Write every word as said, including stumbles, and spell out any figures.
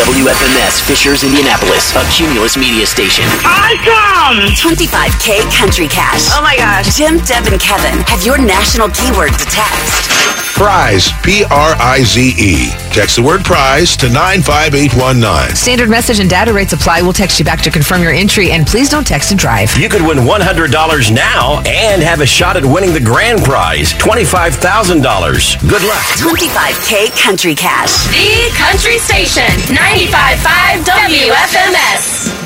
W F M S, Fishers, Indianapolis, a Cumulus media station. Awesome! twenty-five K Country Cash. Oh my gosh. Jim, Deb, and Kevin have your national keyword to text. Prize, P R I Z E. Text the word prize to nine five eight one nine. Standard message and data rates apply. We'll text you back to confirm your entry, and please don't text and drive. You could win one hundred dollars now and have a shot at winning the grand prize, twenty-five thousand dollars. Good luck. twenty-five K Country Cash. The Country Station, ninety-five point five W F M S.